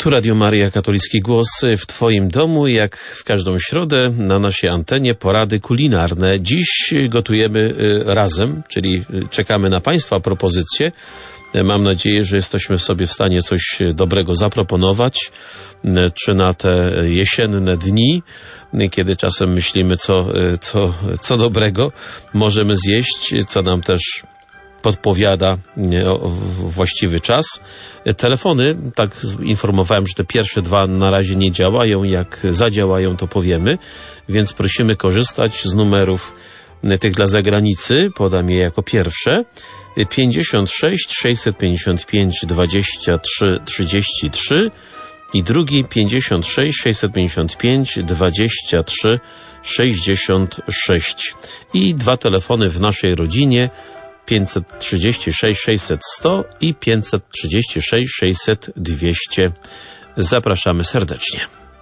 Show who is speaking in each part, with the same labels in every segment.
Speaker 1: Tu Radio Maryja, katolicki głos w Twoim domu, jak w każdą środę na naszej antenie porady kulinarne. Dziś gotujemy razem, czyli czekamy na Państwa propozycje. Mam nadzieję, że jesteśmy sobie w stanie coś dobrego zaproponować, czy na te jesienne dni, kiedy czasem myślimy, co dobrego możemy zjeść, co nam też podpowiada właściwy czas. Telefony, tak informowałem, że te pierwsze dwa na razie nie działają. Jak zadziałają, to powiemy. Więc prosimy korzystać z numerów tych dla zagranicy. Podam je jako pierwsze. 56 655 23 33 i drugi 56 655 23 66. I dwa telefony w naszej rodzinie 536 600 100 i 536 600 200. Zapraszamy serdecznie.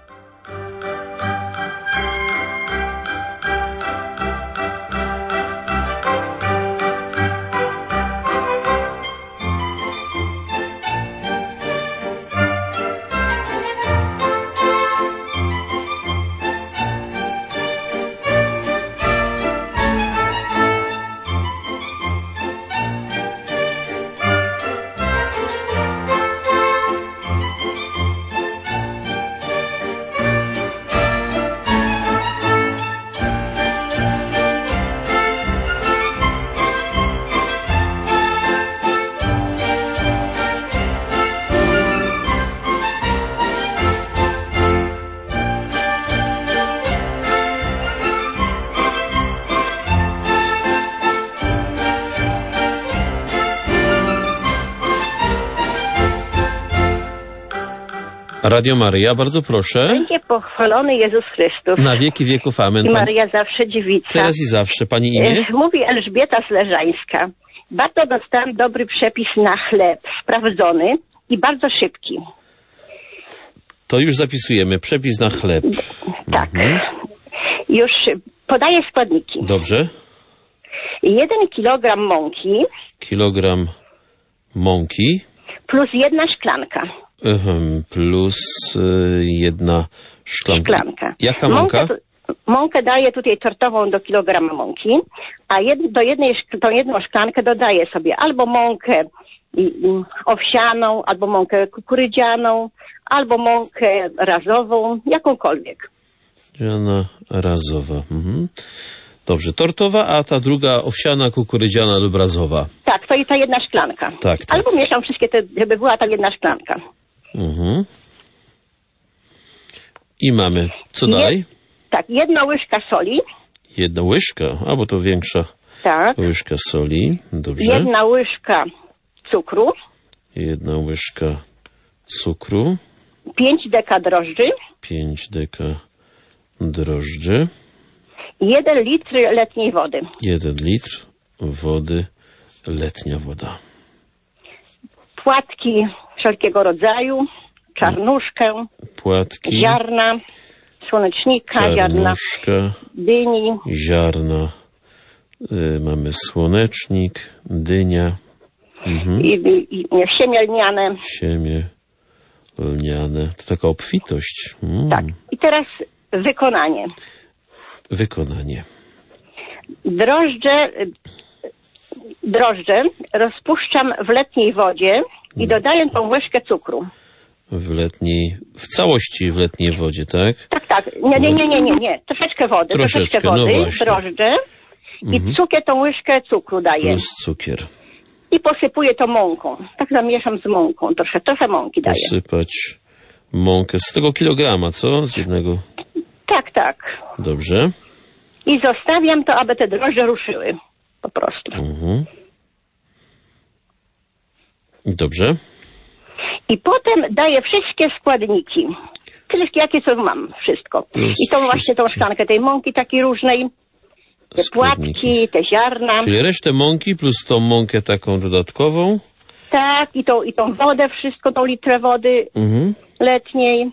Speaker 1: Radio Maryja, bardzo proszę.
Speaker 2: Będzie pochwalony Jezus Chrystus.
Speaker 1: Na wieki wieków, amen.
Speaker 2: I Maryja zawsze dziewica.
Speaker 1: Teraz i zawsze. Pani imię?
Speaker 2: Mówi Elżbieta Sleżańska. Bardzo dostałam dobry przepis na chleb, sprawdzony i bardzo szybki.
Speaker 1: To już zapisujemy. Przepis na chleb.
Speaker 2: Tak. Już podaję składniki.
Speaker 1: Dobrze.
Speaker 2: 1 kilogram mąki.
Speaker 1: Kilogram mąki.
Speaker 2: Plus 1 szklanka.
Speaker 1: Plus 1 szklanka. Jaka mąka?
Speaker 2: Mąkę daję tutaj tortową do kilograma mąki, a tą jedną szklankę dodaję sobie albo mąkę owsianą, albo mąkę kukurydzianą, albo mąkę razową, jakąkolwiek.
Speaker 1: Razowa. Dobrze, tortowa, a ta druga owsiana, kukurydziana lub razowa.
Speaker 2: Tak, to i ta jedna szklanka.
Speaker 1: Tak.
Speaker 2: Albo mieszam wszystkie te, żeby była ta jedna szklanka.
Speaker 1: I mamy, co dalej?
Speaker 2: Tak, 1 łyżka soli.
Speaker 1: 1 łyżka, bo to większa łyżka soli. Dobrze.
Speaker 2: 1 łyżka cukru.
Speaker 1: 1 łyżka cukru.
Speaker 2: 5 deka drożdży.
Speaker 1: 5 deka drożdży.
Speaker 2: 1 litr letniej wody.
Speaker 1: 1 litr wody, letnia woda.
Speaker 2: Płatki wszelkiego rodzaju, czarnuszkę,
Speaker 1: płatki,
Speaker 2: ziarna, słonecznika, ziarna dyni.
Speaker 1: Ziarna, mamy słonecznik, dynia.
Speaker 2: I siemię lniane.
Speaker 1: Siemię lniane. To taka obfitość.
Speaker 2: Tak. I teraz wykonanie. Drożdże rozpuszczam w letniej wodzie i dodaję tą łyżkę cukru. W całości w letniej wodzie, tak? Tak. Nie. Troszeczkę wody. Drożdże i cukier, tą łyżkę cukru daję.
Speaker 1: Plus cukier.
Speaker 2: I posypuję to mąką. Tak zamieszam z mąką. Trochę mąki daję.
Speaker 1: Posypać mąkę z tego kilograma, co? Z jednego?
Speaker 2: Tak.
Speaker 1: Dobrze.
Speaker 2: I zostawiam to, aby te drożdże ruszyły. Po prostu.
Speaker 1: Dobrze.
Speaker 2: I potem daję wszystkie składniki. Wszystkie, jakie co mam. Wszystko. I tą szklankę tej mąki takiej różnej. Te płatki, te ziarna.
Speaker 1: Czyli resztę mąki plus tą mąkę taką dodatkową.
Speaker 2: Tak. I tą wodę, wszystko, tą litrę wody letniej.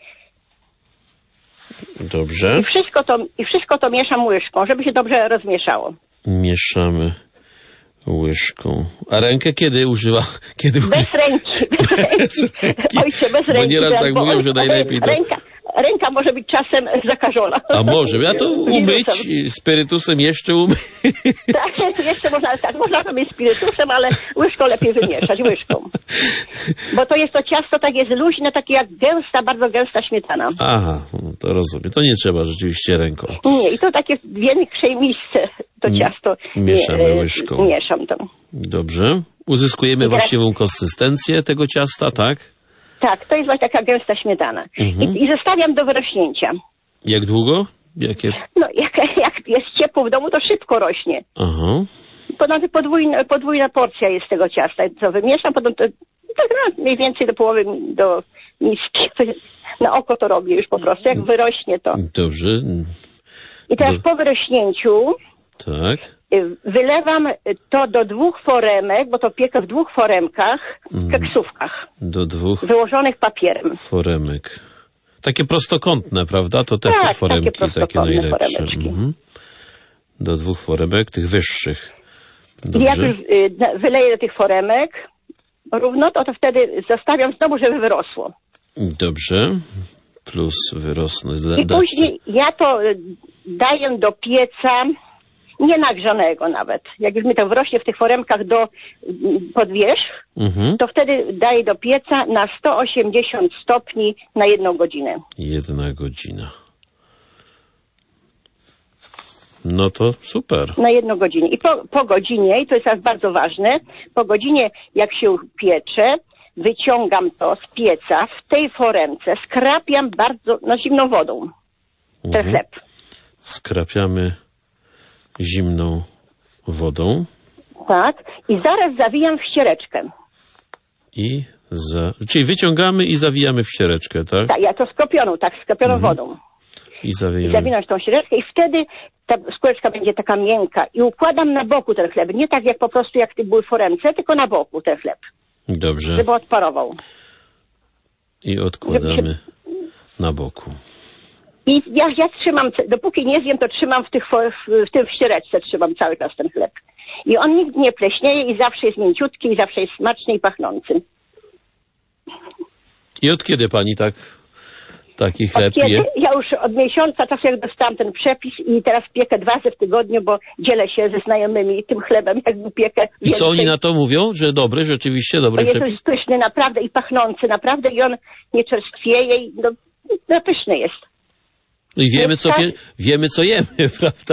Speaker 1: Dobrze.
Speaker 2: I wszystko to mieszam łyżką, żeby się dobrze rozmieszało.
Speaker 1: Mieszamy Łyżką. A rękę kiedy używa?
Speaker 2: Bez ręki. Ojcze, bez ręki.
Speaker 1: Bo nieraz tak mówią, że najlepiej to...
Speaker 2: Ręka może być czasem zakażona.
Speaker 1: A może? Ja to umyć spirytusem jeszcze umyć.
Speaker 2: Tak, jeszcze można to mieć spirytusem, ale łyżką lepiej wymieszać, łyżką. Bo to jest to ciasto, tak jest luźne, takie jak gęsta, bardzo gęsta śmietana.
Speaker 1: Aha, to rozumiem. To nie trzeba rzeczywiście ręką.
Speaker 2: Nie, i to takie w większej misce to ciasto.
Speaker 1: Mieszamy łyżką.
Speaker 2: Mieszam to.
Speaker 1: Dobrze. Uzyskujemy właściwą konsystencję tego ciasta, tak?
Speaker 2: Tak, to jest właśnie taka gęsta śmietana. I zostawiam do wyrośnięcia.
Speaker 1: Jak długo? Jakie?
Speaker 2: No, jak jest ciepło w domu, to szybko rośnie.
Speaker 1: Aha.
Speaker 2: Podwójna porcja jest tego ciasta. Co wymieszam, potem to mniej więcej do połowy, do miski. Na oko to robię już po prostu, jak wyrośnie to.
Speaker 1: Dobrze.
Speaker 2: I teraz po wyrośnięciu wylewam to do 2 foremek, bo to piekę w 2 foremkach, keksówkach.
Speaker 1: Do 2
Speaker 2: wyłożonych papierem.
Speaker 1: Foremek. Takie prostokątne, prawda? To te foremki, takie najlepsze. Do 2 foremek, tych wyższych. Dobrze.
Speaker 2: Jak już wyleję do tych foremek równo, to wtedy zostawiam znowu, żeby wyrosło.
Speaker 1: Dobrze. Plus wyrosnę.
Speaker 2: I później ja to daję do pieca, nie nagrzanego nawet. Jak już mi to wrośnie w tych foremkach pod wierzch, to wtedy daję do pieca na 180 stopni na 1 godzinę.
Speaker 1: 1 godzina. No to super.
Speaker 2: Na 1 godzinę. I po godzinie, i to jest teraz bardzo ważne, po godzinie jak się piecze, wyciągam to z pieca w tej foremce, skrapiam bardzo zimną wodą ten chleb.
Speaker 1: Skrapiamy zimną wodą. Tak.
Speaker 2: I zaraz zawijam w ściereczkę.
Speaker 1: Czyli wyciągamy i zawijamy w ściereczkę, tak? Tak,
Speaker 2: ja to skropioną wodą.
Speaker 1: I
Speaker 2: zawinam w tą ściereczkę i wtedy ta skóreczka będzie taka miękka. I układam na boku ten chleb. Nie tak jak po prostu jak był w foremce, tylko na boku ten chleb.
Speaker 1: Dobrze.
Speaker 2: Żeby odparował.
Speaker 1: I odkładamy na boku.
Speaker 2: I ja trzymam, dopóki nie zjem, to trzymam w tym ściereczce, trzymam cały czas ten chleb. I on nigdy nie pleśnieje i zawsze jest mięciutki, i zawsze jest smaczny i pachnący.
Speaker 1: I od kiedy pani taki chleb je?
Speaker 2: Ja już od miesiąca czasu, jak dostałam ten przepis i teraz piekę 2 razy w tygodniu, bo dzielę się ze znajomymi tym chlebem, jakby piekę więcej.
Speaker 1: I co oni na to mówią? Że dobry, rzeczywiście dobry przepis?
Speaker 2: Jest pyszny, naprawdę, i pachnący, naprawdę, i on nie czerstwieje, i pyszny jest.
Speaker 1: No i wiemy co jemy, prawda?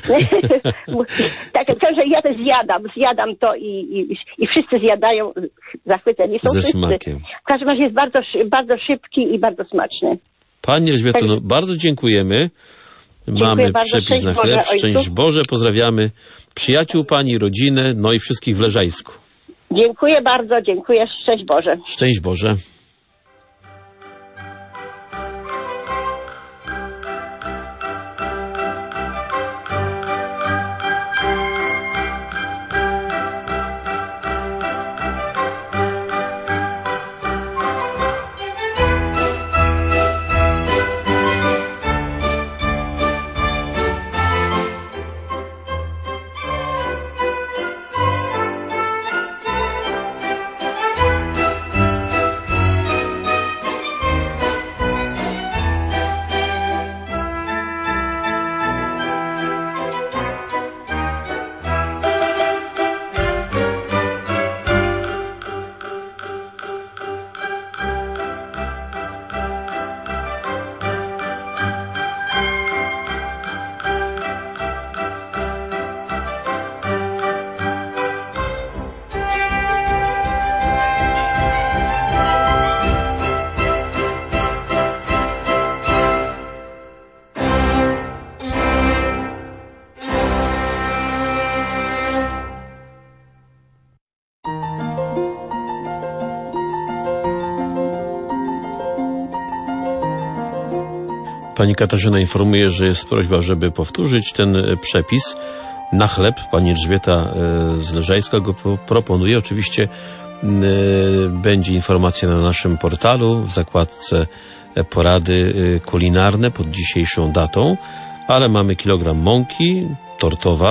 Speaker 2: Tak, że ja to zjadam to i wszyscy zjadają, zachwyceni są wszyscy.
Speaker 1: Smakiem.
Speaker 2: W każdym razie jest bardzo, bardzo szybki i bardzo smaczny.
Speaker 1: Pani Elżbieto, bardzo dziękujemy. Mamy przepis na chleb. Szczęść Boże, pozdrawiamy przyjaciół pani, rodzinę, no i wszystkich w Leżajsku.
Speaker 2: Dziękuję bardzo, dziękuję. Szczęść Boże.
Speaker 1: Szczęść Boże. Pani Katarzyna informuje, że jest prośba, żeby powtórzyć ten przepis na chleb. Pani Elżbieta z Leżajska go proponuje. Oczywiście będzie informacja na naszym portalu w zakładce porady kulinarne pod dzisiejszą datą, ale mamy kilogram mąki tortowa,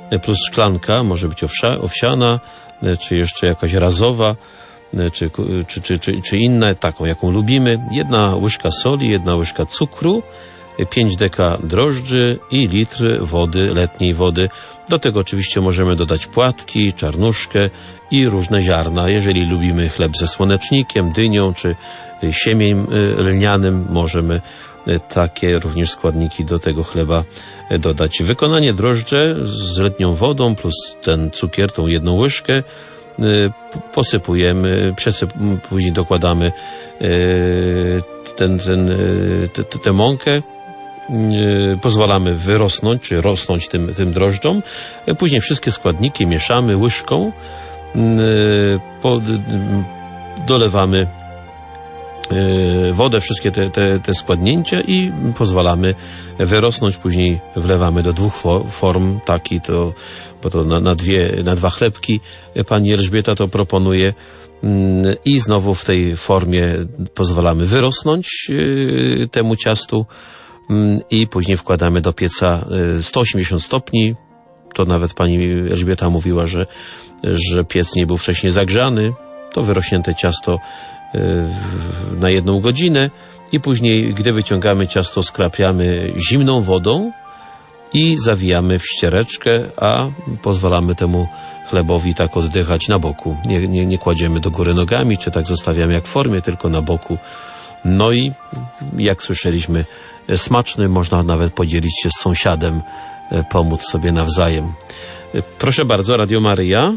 Speaker 1: plus szklanka, może być owsiana, czy jeszcze jakaś razowa, czy inne, taką jaką lubimy. 1 łyżka soli, 1 łyżka cukru, 5 deka drożdży i litr wody, letniej wody. Do tego oczywiście możemy dodać płatki, czarnuszkę i różne ziarna. Jeżeli lubimy chleb ze słonecznikiem, dynią czy siemieniem lnianym, możemy takie również składniki do tego chleba dodać. Wykonanie: drożdże z letnią wodą plus ten cukier, tą 1 łyżkę, posypujemy, później dokładamy tę mąkę, pozwalamy wyrosnąć, czy rosnąć tym drożdżom. Później wszystkie składniki mieszamy łyżką, dolewamy wodę, wszystkie te składnięcia i pozwalamy wyrosnąć. Później wlewamy do 2 form, bo to na 2 chlebki pani Elżbieta to proponuje, i znowu w tej formie pozwalamy wyrosnąć temu ciastu i później wkładamy do pieca 180 stopni. To nawet pani Elżbieta mówiła, że piec nie był wcześniej zagrzany. To wyrośnięte ciasto na 1 godzinę i później, gdy wyciągamy ciasto, skrapiamy zimną wodą i zawijamy w ściereczkę, a pozwalamy temu chlebowi tak oddychać na boku. Nie kładziemy do góry nogami, czy tak zostawiamy jak w formie, tylko na boku. No i jak słyszeliśmy, smaczny, można nawet podzielić się z sąsiadem, pomóc sobie nawzajem. Proszę bardzo, Radio Maryja.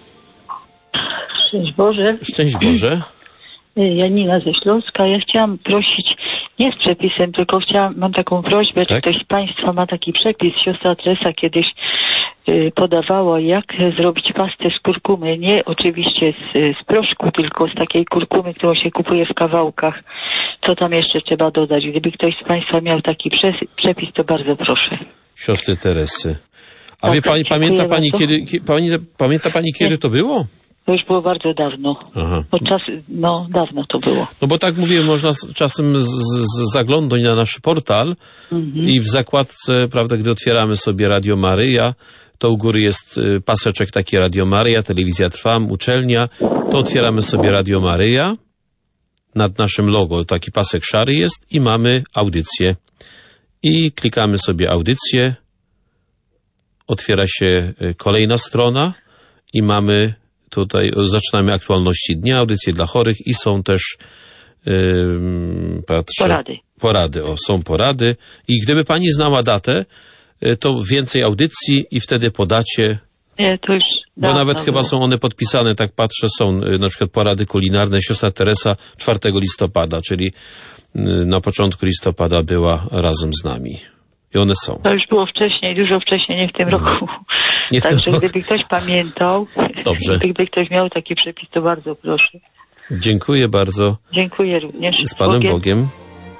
Speaker 3: Szczęść Boże.
Speaker 1: Szczęść Boże.
Speaker 3: Janina ze Śląska. Ja chciałam prosić, nie z przepisem, tylko mam taką prośbę, czy ktoś z Państwa ma taki przepis. Siostra Teresa kiedyś podawała, jak zrobić pastę z kurkumy. Nie oczywiście z proszku, tylko z takiej kurkumy, którą się kupuje w kawałkach. Co tam jeszcze trzeba dodać? Gdyby ktoś z Państwa miał taki przepis, to bardzo proszę.
Speaker 1: Siostry Teresy. A wie pani, pamięta pani, kiedy to było?
Speaker 3: To już było bardzo dawno.
Speaker 1: Aha.
Speaker 3: Dawno to było.
Speaker 1: No bo tak mówię, można czasem zaglądać na nasz portal i w zakładce, prawda, gdy otwieramy sobie Radio Maryja, to u góry jest paseczek taki Radio Maryja, Telewizja Trwam, uczelnia, to otwieramy sobie Radio Maryja, nad naszym logo taki pasek szary jest i mamy audycję. I klikamy sobie audycję, otwiera się kolejna strona i mamy tutaj, zaczynamy aktualności dnia, audycje dla chorych i są też porady. Są porady. I gdyby pani znała datę, to więcej audycji i wtedy podacie.
Speaker 3: Nie, to już
Speaker 1: bo nawet chyba są one podpisane, tak patrzę, są na przykład porady kulinarne Siostra Teresa 4 listopada, czyli na początku listopada była razem z nami. I one są.
Speaker 3: To już było wcześniej, dużo wcześniej, nie w tym roku. Także gdyby ktoś pamiętał, gdyby ktoś miał taki przepis, to bardzo proszę.
Speaker 1: Dziękuję bardzo.
Speaker 3: Dziękuję również.
Speaker 1: Z Panem Bogiem.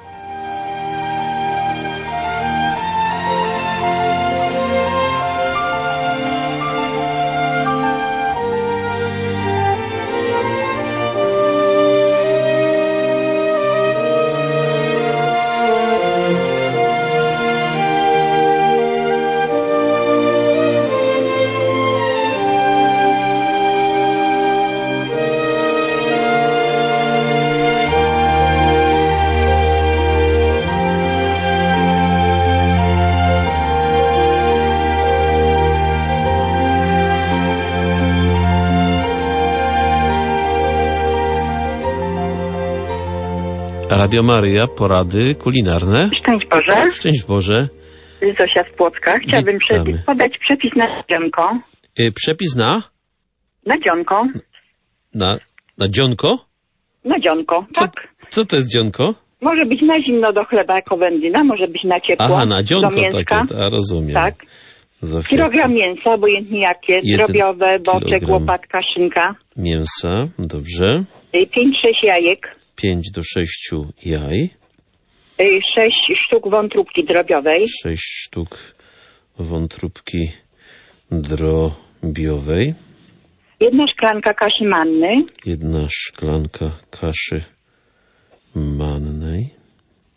Speaker 1: Radio Maryja, porady kulinarne.
Speaker 4: Szczęść Boże.
Speaker 1: Szczęść Boże.
Speaker 4: Zosia z Płocka. Chciałabym podać przepis na dzionko.
Speaker 1: Przepis na?
Speaker 4: Na dzionko.
Speaker 1: Na dzionko?
Speaker 4: Na dzionko, tak.
Speaker 1: Co to jest dzionko?
Speaker 4: Może być na zimno do chleba jako wędlina, może być na ciepło.
Speaker 1: Aha, na dzionko
Speaker 4: do mięska.
Speaker 1: takie, rozumiem.
Speaker 4: Tak.
Speaker 1: Zofia.
Speaker 4: Kilogram mięsa, obojętnie jakie, drobiowe, boczek, łopatka, szynka.
Speaker 1: Mięsa, dobrze.
Speaker 4: 5-6 jajek.
Speaker 1: 5 do 6 jaj.
Speaker 4: 6 sztuk wątróbki drobiowej.
Speaker 1: 6 sztuk wątróbki drobiowej.
Speaker 4: 1 szklanka kaszy manny.
Speaker 1: 1 szklanka kaszy mannej.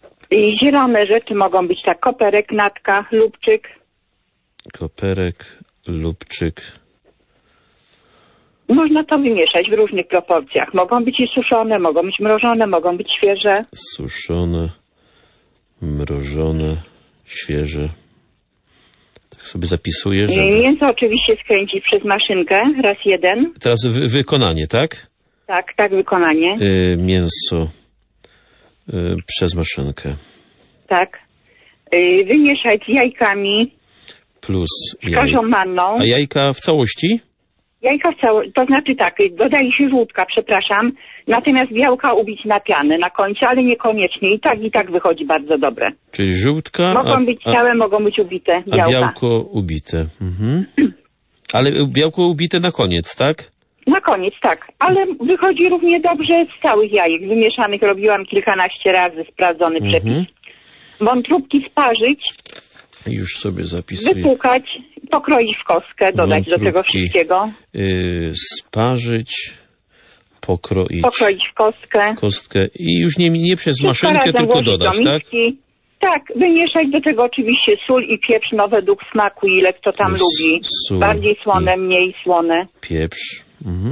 Speaker 4: I zielone rzeczy mogą być tak koperek, natka, lubczyk.
Speaker 1: Koperek, lubczyk.
Speaker 4: Można to wymieszać w różnych proporcjach. Mogą być i suszone, mogą być mrożone, mogą być świeże.
Speaker 1: Suszone, mrożone, świeże. Tak sobie zapisuję, że...
Speaker 4: Mięso oczywiście skręcić przez maszynkę, raz jeden.
Speaker 1: Teraz wykonanie, tak?
Speaker 4: Tak, wykonanie.
Speaker 1: Mięso przez maszynkę.
Speaker 4: Tak. Wymieszać z jajkami.
Speaker 1: Plus
Speaker 4: z kaszą manną.
Speaker 1: A jajka w całości?
Speaker 4: Jajka w całości, to znaczy tak, dodaje się żółtka, przepraszam, natomiast białka ubić na pianę na końcu, ale niekoniecznie. I tak wychodzi bardzo dobre.
Speaker 1: Czyli żółtka...
Speaker 4: Mogą być całe, mogą być ubite białka.
Speaker 1: A białko ubite. Mhm. Ale białko ubite na koniec, tak?
Speaker 4: Na koniec, tak. Ale wychodzi równie dobrze z całych jajek wymieszanych. Robiłam kilkanaście razy, sprawdzony przepis. Wątróbki sparzyć.
Speaker 1: Już sobie zapisuję.
Speaker 4: Wypłukać, pokroić w kostkę, dodać do tego wszystkiego.
Speaker 1: Sparzyć,
Speaker 4: pokroić w kostkę.
Speaker 1: I już nie przez maszynkę, tylko dodać, tak?
Speaker 4: Tak, wymieszać do tego oczywiście sól i pieprz, no według smaku, ile kto tam lubi. Bardziej słone, mniej słone.
Speaker 1: Pieprz.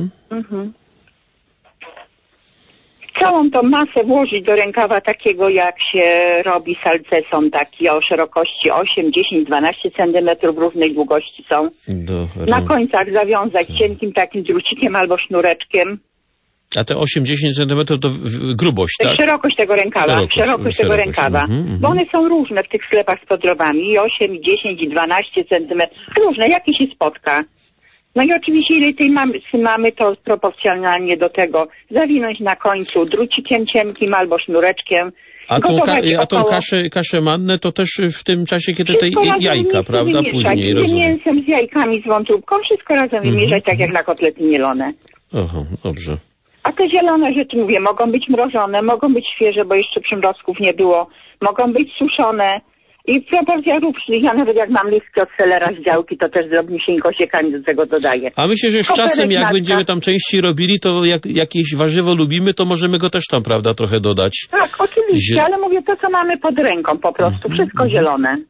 Speaker 4: Całą tą masę włożyć do rękawa takiego, jak się robi salceson, taki o szerokości 8, 10, 12 centymetrów, różnej długości są. Na końcach zawiązać cienkim takim drucikiem albo sznureczkiem.
Speaker 1: A te 8-10 centymetrów to grubość, tak?
Speaker 4: Szerokość tego rękawa, szerokość tego rękawa. Bo one są różne w tych sklepach z podrobami. I 8, i 10, i 12 centymetrów. Różne, jakie się spotka. No i oczywiście, ile tej mamy, to proporcjonalnie do tego zawinąć na końcu drucikiem cienkim albo sznureczkiem.
Speaker 1: A tą kaszę mannę to też w tym czasie, kiedy te jajka, prawda? Później,
Speaker 4: z mięsem, z jajkami, z wątróbką, wszystko razem wymieszać, tak jak na kotlety mielone.
Speaker 1: Aha, dobrze.
Speaker 4: A te zielone rzeczy, mówię, mogą być mrożone, mogą być świeże, bo jeszcze przymrozków nie było, mogą być suszone. I w proporcjach różnych, ja nawet jak mam listki od selera z działki, to też drobniusieńko siekami do tego dodaję.
Speaker 1: A myślę, że z czasem, jak będziemy tam częściej robili, to jak jakieś warzywo lubimy, to możemy go też tam, prawda, trochę dodać.
Speaker 4: Tak, oczywiście, ale mówię, to co mamy pod ręką po prostu, wszystko zielone.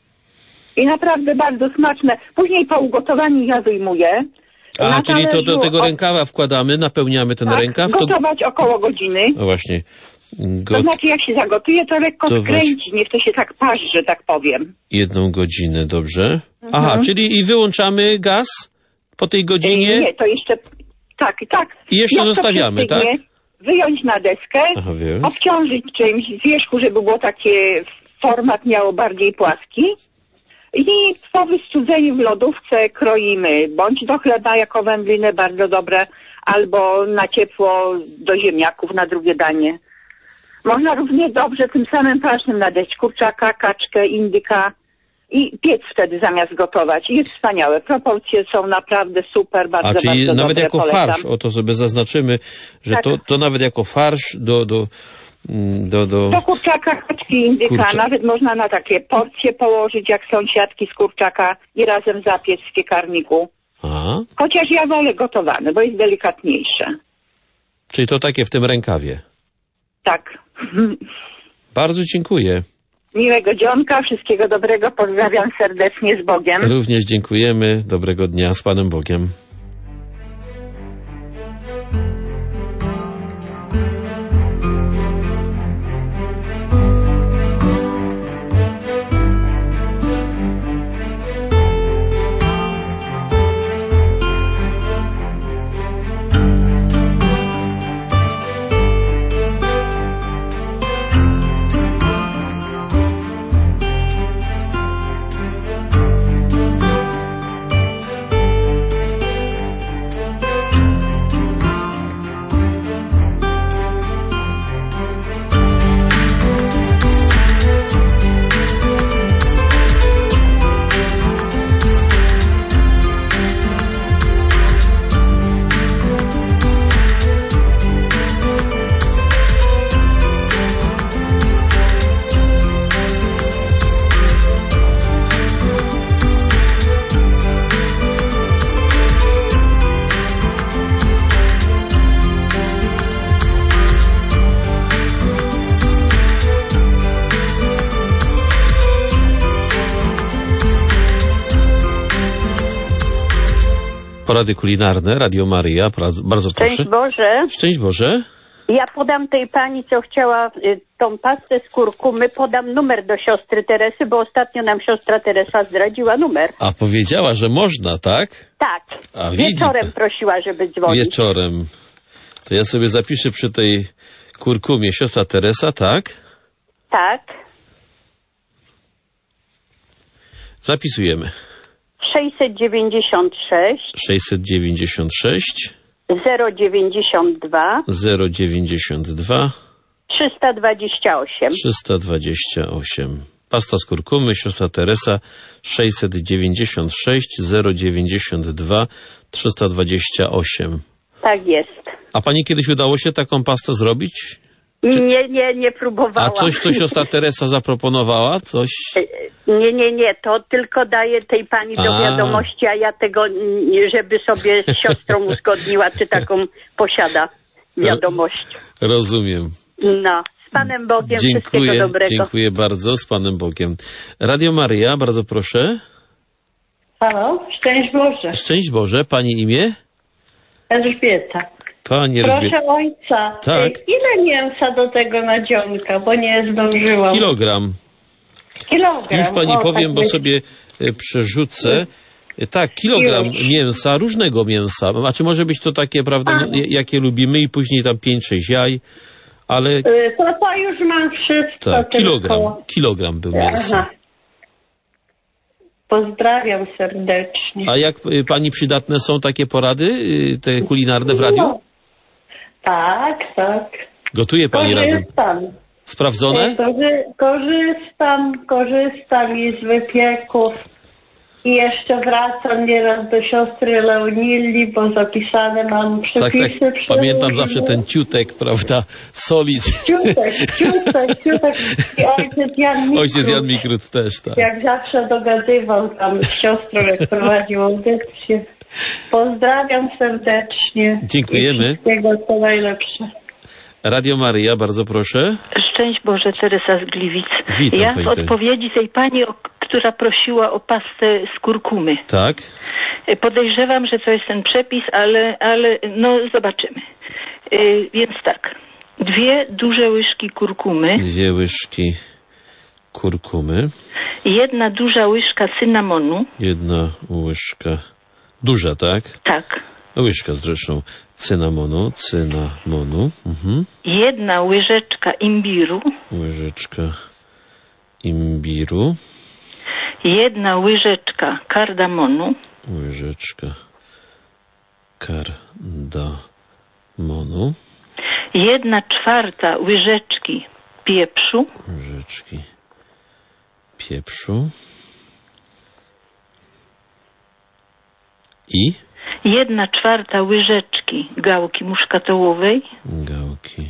Speaker 4: I naprawdę bardzo smaczne. Później po ugotowaniu ja wyjmuję.
Speaker 1: Czyli to do tego rękawa wkładamy, napełniamy ten rękaw?
Speaker 4: Gotować około godziny.
Speaker 1: No właśnie.
Speaker 4: To znaczy, jak się zagotuje, to lekko skręci, niech to się tak parzy, że tak powiem.
Speaker 1: 1 godzinę, dobrze. Aha, czyli i wyłączamy gaz po tej godzinie?
Speaker 4: Nie, to jeszcze, tak.
Speaker 1: I jeszcze zostawiamy, tak?
Speaker 4: Wyjąć na deskę, obciążyć czymś z wierzchu, żeby było takie, format miało bardziej płaski. I po wystudzeniu w lodówce kroimy, bądź do chleba jako wędliny, bardzo dobre, albo na ciepło do ziemniaków na drugie danie. Można równie dobrze tym samym paszem nadać kurczaka, kaczkę, indyka i piec wtedy zamiast gotować. I jest wspaniałe. Proporcje są naprawdę super, bardzo
Speaker 1: czyli
Speaker 4: bardzo
Speaker 1: nawet
Speaker 4: dobre,
Speaker 1: jako
Speaker 4: polecam.
Speaker 1: farsz, o to sobie zaznaczymy, że tak. to nawet jako farsz do
Speaker 4: kurczaka, kaczki, indyka. Nawet można na takie porcje położyć, jak są siatki z kurczaka i razem zapiec w piekarniku. Chociaż ja wolę gotowane, bo jest delikatniejsze.
Speaker 1: Czyli to takie w tym rękawie.
Speaker 4: Tak.
Speaker 1: Bardzo dziękuję.
Speaker 4: Miłego dzionka, wszystkiego dobrego, pozdrawiam serdecznie, z Bogiem.
Speaker 1: Również dziękujemy, dobrego dnia, z Panem Bogiem. Porady kulinarne, Radio Maryja, bardzo proszę.
Speaker 2: Szczęść Boże.
Speaker 1: Szczęść Boże.
Speaker 2: Ja podam tej pani, co chciała tą pastę z kurkumy, podam numer do siostry Teresy, bo ostatnio nam siostra Teresa zdradziła numer.
Speaker 1: A powiedziała, że można, tak?
Speaker 2: Tak.
Speaker 1: A
Speaker 2: wieczorem prosiła, żeby dzwonić.
Speaker 1: Wieczorem. To ja sobie zapiszę przy tej kurkumie. Siostra Teresa, tak?
Speaker 2: Tak.
Speaker 1: Zapisujemy.
Speaker 2: 696 092 328.
Speaker 1: Pasta z kurkumy, siostra Teresa, 696 092 328.
Speaker 2: Tak jest.
Speaker 1: A pani kiedyś udało się taką pastę zrobić?
Speaker 2: Nie próbowałam.
Speaker 1: A coś, co siostra Teresa zaproponowała? Coś?
Speaker 2: Nie, to tylko daję tej pani do wiadomości, a ja tego, żeby sobie z siostrą uzgodniła, czy taką posiada wiadomość.
Speaker 1: Rozumiem.
Speaker 2: No, z Panem Bogiem, wszystkiego dobrego.
Speaker 1: Dziękuję bardzo, z Panem Bogiem. Radio Maryja, bardzo proszę.
Speaker 5: Halo, szczęść Boże.
Speaker 1: Szczęść Boże, pani imię?
Speaker 5: Elżbieta.
Speaker 1: Proszę
Speaker 5: ojca,
Speaker 1: tak.
Speaker 5: Ile mięsa do tego nadzionka, bo nie zdążyłam.
Speaker 1: Kilogram. Już pani powiem, bo sobie przerzucę. Tak, kilogram mięsa, różnego mięsa. Znaczy może być to takie, prawda, no, jakie lubimy i później tam 5-6 jaj, ale...
Speaker 5: To już mam wszystko.
Speaker 1: Tak, kilogram był mięsa.
Speaker 5: Aha. Pozdrawiam serdecznie.
Speaker 1: A jak pani przydatne są takie porady, te kulinarne w radiu?
Speaker 5: No. Tak.
Speaker 1: Gotuje pani razem? Sprawdzone?
Speaker 5: Korzystam i z wypieków. I jeszcze wracam nieraz do siostry Leonilli, bo zapisane mam przepisy.
Speaker 1: Tak. Pamiętam zawsze ten ciutek, prawda, soli.
Speaker 5: Ciutek. I
Speaker 1: ojciec Jan Mikrut też, tak.
Speaker 5: Jak zawsze dogadywał tam z siostrą, jak prowadził audycję. Pozdrawiam serdecznie.
Speaker 1: Dziękujemy.
Speaker 5: Wszystkiego co najlepsze.
Speaker 1: Radio Maryja, bardzo proszę.
Speaker 3: Szczęść Boże, Teresa z Gliwic.
Speaker 1: Witam,
Speaker 3: ja w odpowiedzi tej pani, która prosiła o pastę z kurkumy.
Speaker 1: Tak.
Speaker 3: Podejrzewam, że to jest ten przepis, ale no zobaczymy. Więc tak. 2 duże łyżki kurkumy.
Speaker 1: 2 łyżki kurkumy.
Speaker 3: 1 duża łyżka cynamonu.
Speaker 1: 1 łyżka. Duża, tak?
Speaker 3: Tak.
Speaker 1: Łyżka zresztą cynamonu.
Speaker 3: 1 łyżeczka imbiru.
Speaker 1: Łyżeczka imbiru.
Speaker 3: 1 łyżeczka kardamonu.
Speaker 1: Łyżeczka kardamonu.
Speaker 3: 1/4 łyżeczki pieprzu.
Speaker 1: Łyżeczki pieprzu. I
Speaker 3: 1/4 łyżeczki gałki muszkatołowej.
Speaker 1: Gałki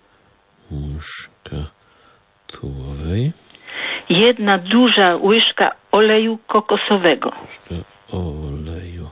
Speaker 1: muszkatołowej.
Speaker 3: 1 duża łyżka oleju kokosowego.
Speaker 1: Oleju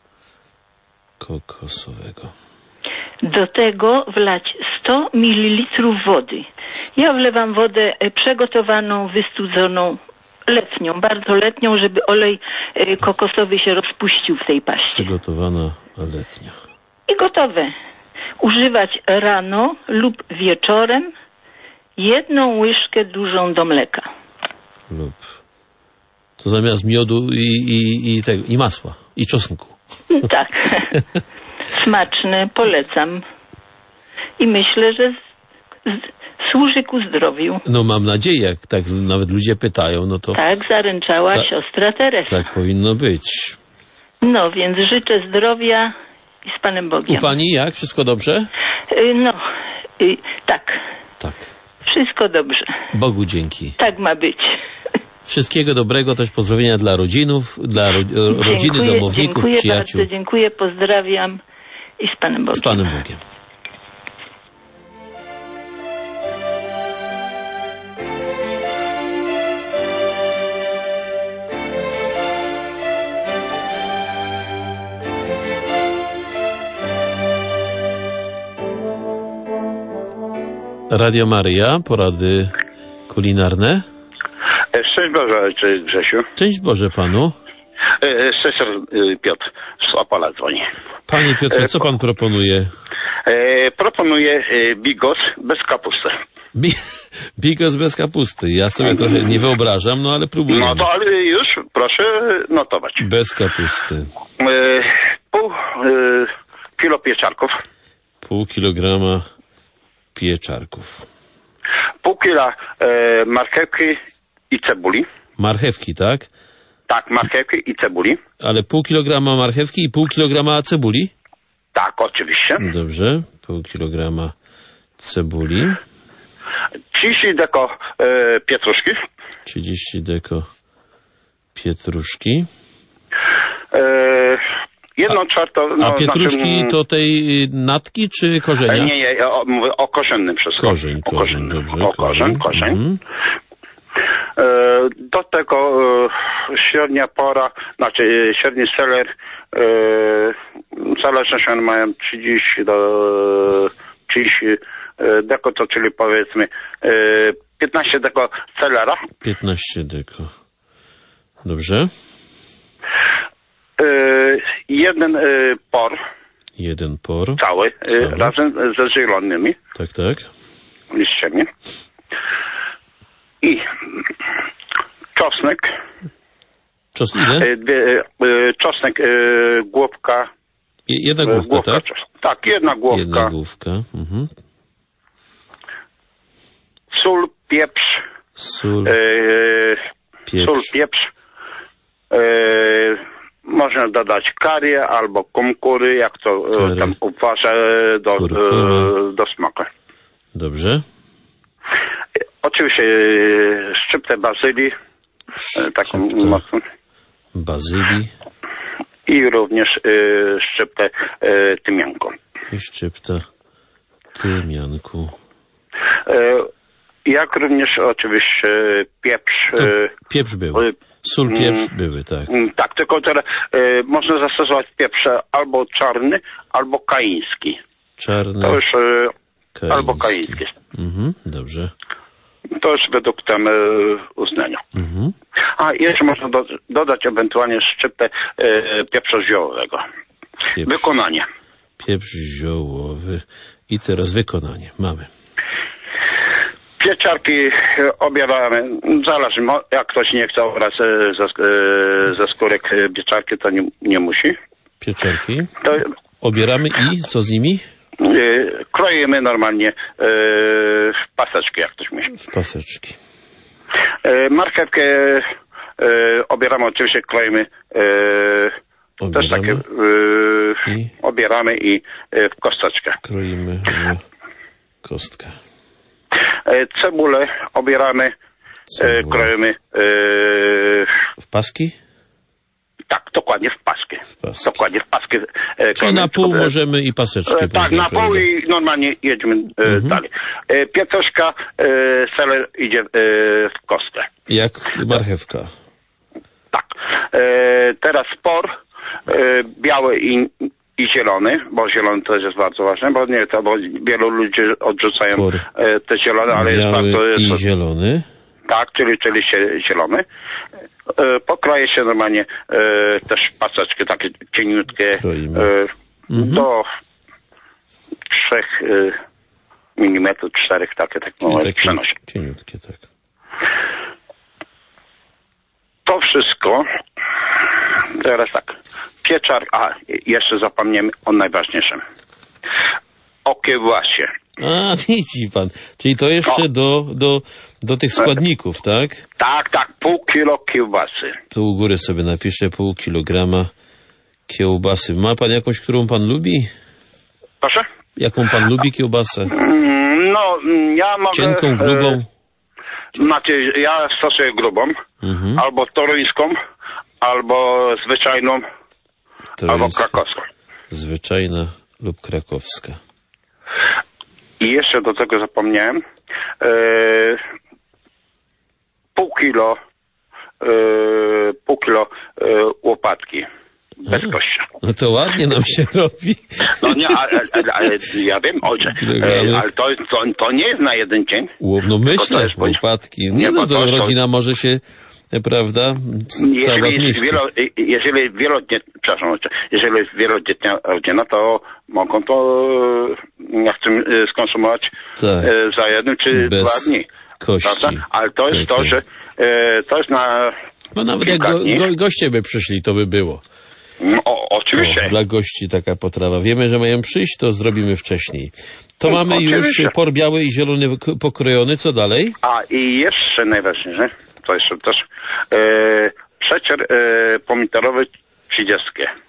Speaker 1: kokosowego.
Speaker 3: Do tego wlać 100 ml wody. Ja wlewam wodę przygotowaną, wystudzoną, letnią, bardzo letnią, żeby olej kokosowy się rozpuścił w tej paście.
Speaker 1: Przygotowana letnia.
Speaker 3: I gotowe. Używać rano lub wieczorem 1 łyżkę dużą do mleka.
Speaker 1: Lub to zamiast miodu i masła, i czosnku.
Speaker 3: Tak. Smaczne, polecam. I myślę, że służy ku zdrowiu.
Speaker 1: No mam nadzieję, jak tak nawet ludzie pytają, no to...
Speaker 3: Tak zaręczała siostra Teresa.
Speaker 1: Tak powinno być.
Speaker 3: No, więc życzę zdrowia i z Panem Bogiem.
Speaker 1: U pani jak? Wszystko dobrze?
Speaker 3: Tak.
Speaker 1: Tak.
Speaker 3: Wszystko dobrze.
Speaker 1: Bogu dzięki.
Speaker 3: Tak ma być.
Speaker 1: Wszystkiego dobrego, też pozdrowienia dla rodzinów, dla rodziny, domowników, przyjaciół.
Speaker 3: Bardzo dziękuję, pozdrawiam i z Panem Bogiem.
Speaker 1: Z Panem Bogiem. Radio Maryja, porady kulinarne.
Speaker 6: Szczęść Boże, cześć Grzesiu.
Speaker 1: Szczęść Boże panu.
Speaker 6: Piotr z Opola dzwoni.
Speaker 1: Panie Piotrze, co pan proponuje?
Speaker 6: Proponuję bigos bez kapusty.
Speaker 1: Bigos bez kapusty. Ja sobie trochę nie wyobrażam, no ale próbuję.
Speaker 6: No to ale już proszę notować.
Speaker 1: Bez kapusty.
Speaker 6: Pół kilo pieczarków.
Speaker 1: Pół kilograma pieczarków.
Speaker 6: Pół kila marchewki i cebuli.
Speaker 1: Marchewki, tak?
Speaker 6: Tak, marchewki i cebuli.
Speaker 1: Ale pół kilograma marchewki i pół kilograma cebuli?
Speaker 6: Tak, oczywiście.
Speaker 1: Dobrze, pół kilograma cebuli.
Speaker 6: 30 deko pietruszki.
Speaker 1: 30 deko pietruszki.
Speaker 6: 1/4...
Speaker 1: A pietruszki to tej natki czy korzenia?
Speaker 6: Nie, mówię o korzennym wszystko.
Speaker 1: Korzeń, dobrze.
Speaker 6: Korzeń. Do tego średnia pora, znaczy średni seler, zależność mają 30 deko, to czyli powiedzmy 15 deko celera.
Speaker 1: 15 deko. Dobrze.
Speaker 6: Jeden por.
Speaker 1: Jeden por.
Speaker 6: Cały. Razem ze zielonymi.
Speaker 1: Tak.
Speaker 6: Liściami. I czosnek.
Speaker 1: Ile?
Speaker 6: Czosnek, główka.
Speaker 1: Jedna główka, tak?
Speaker 6: Tak, jedna główka.
Speaker 1: Jedna główka.
Speaker 6: Sól, pieprz.
Speaker 1: Sól,
Speaker 6: pieprz. Można dodać karię albo kumkury, jak to tam uważa do smaku.
Speaker 1: Dobrze.
Speaker 6: Oczywiście szczyptę bazylii. Taką mocną.
Speaker 1: Bazylii.
Speaker 6: I również szczyptę tymianku.
Speaker 1: I szczyptę tymianku.
Speaker 6: Jak również oczywiście pieprz.
Speaker 1: Pieprz był. Sól, pieprz były, tak.
Speaker 6: Tak, tylko teraz można zastosować pieprz albo czarny, albo kaiński.
Speaker 1: Czarny.
Speaker 6: To już albo kaiński.
Speaker 1: Dobrze.
Speaker 6: To już według tam uznania. A jeszcze można dodać ewentualnie szczyptę pieprzu ziołowego. Wykonanie. Pieprz
Speaker 1: ziołowy. I teraz wykonanie. Mamy.
Speaker 6: Pieczarki obieramy, zależy, jak ktoś nie chce obrać ze skórek pieczarki, to nie musi.
Speaker 1: Pieczarki obieramy i co z nimi?
Speaker 6: Kroimy normalnie w paseczki, jak ktoś myśli.
Speaker 1: W paseczki.
Speaker 6: Marchewkę obieramy, oczywiście kroimy. Też takie obieramy i w kosteczkę.
Speaker 1: Kroimy w kostkę.
Speaker 6: Cebulę obieramy, kroimy.
Speaker 1: W paski?
Speaker 6: Tak, dokładnie w paski. Dokładnie w paski.
Speaker 1: Czyli na pół możemy i paseczkę.
Speaker 6: Tak, na pół i normalnie jedziemy dalej. Pietruszka, seler idzie w kostkę.
Speaker 1: Jak marchewka.
Speaker 6: Tak. Teraz por, biały i zielony, bo zielony też jest bardzo ważny, bo wielu ludzi odrzucają te zielone, ale jest bardzo...
Speaker 1: i zielony.
Speaker 6: Tak, czyli zielony. Pokroję się normalnie też paseczki takie cieniutkie do 3 mm, 4 takie tak przenosi.
Speaker 1: Cieniutkie, tak.
Speaker 6: To wszystko, teraz tak, pieczar, jeszcze zapomniałem o najważniejszym. O kiełbasie.
Speaker 1: A, widzi pan. Czyli to jeszcze do tych składników, tak?
Speaker 6: Tak, pół kilo kiełbasy.
Speaker 1: Tu u góry sobie napiszę pół kilograma kiełbasy. Ma pan jakąś, którą pan lubi?
Speaker 6: Proszę?
Speaker 1: Jaką pan lubi kiełbasę?
Speaker 6: No, ja mogę...
Speaker 1: Cienką, grubą?
Speaker 6: Znaczy, ja stosuję grubą, albo toruńską, albo zwyczajną, albo krakowską.
Speaker 1: Zwyczajna lub krakowska.
Speaker 6: I jeszcze do tego zapomniałem, pół kilo łopatki bez kościa.
Speaker 1: No to ładnie nam się robi.
Speaker 6: No nie, ale ja wiem, ale to nie jest na jeden dzień.
Speaker 1: No myślę, łopatki. Nie, no to rodzina może się prawda, cała zmieści.
Speaker 6: Jeżeli jest wielodzietnia rodzina, to mogą to, jak chcę skonsumować za jednym czy
Speaker 1: bez
Speaker 6: 2 dni.
Speaker 1: kości.
Speaker 6: Prawda? Ale to jest to, że to jest na...
Speaker 1: No nawet jak goście by przyszli, to by było.
Speaker 6: Oczywiście.
Speaker 1: Dla gości taka potrawa. Wiemy, że mają przyjść, to zrobimy wcześniej. To mamy oczywiście. Już por biały i zielony pokrojony. Co dalej?
Speaker 6: I jeszcze najważniejsze, to jeszcze też przecier pomidorowy 30.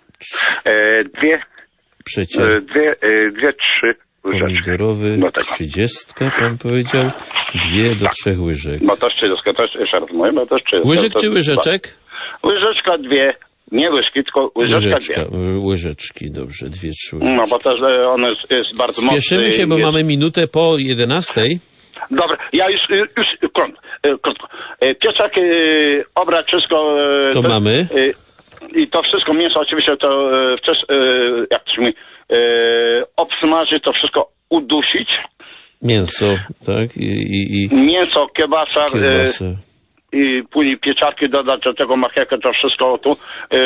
Speaker 6: Dwie, 3 łyżeczki.
Speaker 1: Pomidorowy 30, pan powiedział. 2 do 3 łyżek.
Speaker 6: No to jest 30, to jest jeszcze raz mówię, bo to jest 30.
Speaker 1: Łyżek czy łyżeczek?
Speaker 6: Łyżeczka 2. Nie łyżki, tylko łyżeczka 2.
Speaker 1: Łyżeczki, dobrze, 2-3 łyżeczki.
Speaker 6: No bo też one jest bardzo mocne.
Speaker 1: Spieszymy się, bo mamy minutę po 11.
Speaker 6: Dobra, ja już krótko. Pieczak, obrać wszystko.
Speaker 1: To mamy.
Speaker 6: I to wszystko, mięso oczywiście to jak to się mówi, obsmażyć, to wszystko udusić.
Speaker 1: Mięso, tak?
Speaker 6: Mięso, kiełbasa. I później pieczarki dodać do tego marchewkę, to wszystko tu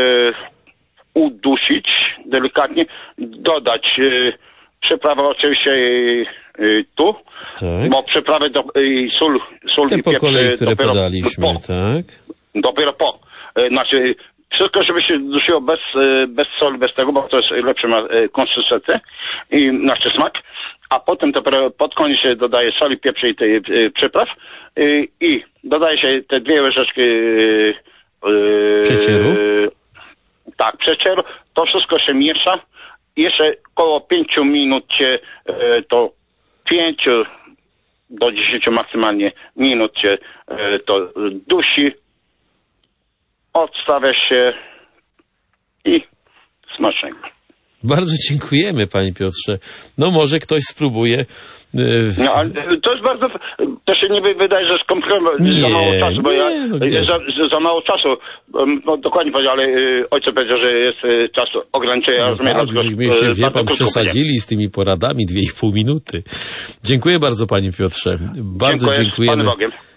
Speaker 6: udusić delikatnie, dodać przyprawę oczywiście tu,
Speaker 1: tak.
Speaker 6: Bo przyprawy sól
Speaker 1: te
Speaker 6: i
Speaker 1: po
Speaker 6: pieprz
Speaker 1: kolei, które
Speaker 6: dopiero
Speaker 1: podaliśmy, tak?
Speaker 6: Dopiero po. Znaczy wszystko, żeby się dusiło bez soli, bez tego, bo to jest lepsze ma konsystencję i znaczy smak. A potem dopiero pod koniec się dodaje soli, pieprzu i tej przypraw i dodaje się te 2 łyżeczki
Speaker 1: przecieru.
Speaker 6: Tak, przecieru. To wszystko się miesza. Jeszcze około 5 minut się to 5 do 10 maksymalnie minut się to dusi. Odstawia się i smacznego.
Speaker 1: Bardzo dziękujemy, panie Piotrze. No może ktoś spróbuje.
Speaker 6: No, ale to jest bardzo... To się niby wydaje, że skomplikowane za mało czasu, bo za mało czasu. No dokładnie powiedział, ale ojciec powiedział, że jest czas ograniczenia.
Speaker 1: No tak, żeśmy się, pan, przesadzili z tymi poradami 2,5 minuty. Dziękuję bardzo, panie Piotrze. Bardzo dziękujemy.
Speaker 6: Z Panem Bogiem.